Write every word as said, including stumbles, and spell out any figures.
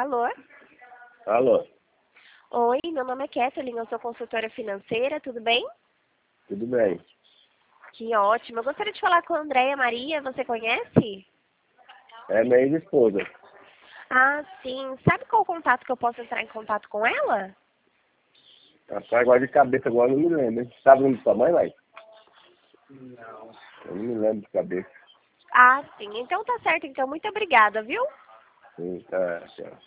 Alô? Alô, Oi, meu nome é Kathleen, eu sou consultora financeira, tudo bem? tudo bem? Que ótimo. Eu gostaria de falar com a Andréia Maria, você conhece? É minha ex-esposa. Ah, sim. Sabe qual o contato que eu posso entrar em contato com ela? Rapaz, agora de cabeça agora eu não me lembro, hein? Sabe o nome da sua mãe, vai? Eu não me lembro de cabeça. Ah, sim. Então tá certo, então. Muito obrigada, viu? Sim, tá, tchau.